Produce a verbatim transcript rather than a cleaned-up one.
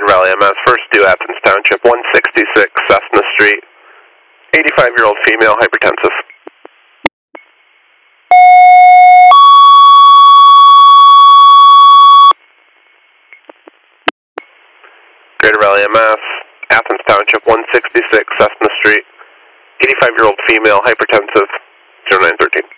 Greater Valley M S, first due Athens Township, one sixty-six Cessna Street, eighty-five-year-old female, hypertensive. Greater Valley M S, Athens Township, one sixty-six Cessna Street, eighty-five-year-old female, hypertensive, zero nine thirteen.